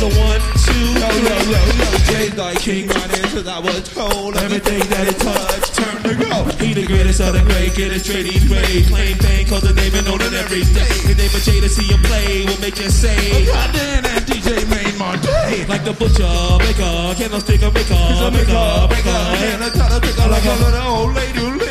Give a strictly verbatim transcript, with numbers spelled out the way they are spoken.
the one, two, Yo, three. yo, yo, yo, Jay's like King running, cause I was told everything that it touched turned to gold. He the greatest of the great, get it straight, he's great. Claim fame, cause the name and known it every day. The name of Jay to see him play will make you say, oh, goddamn, that D J made my day. like the butcher, maker, candlestick maker, He's a maker, maker, maker. maker, and a ton of picker like a little old lady.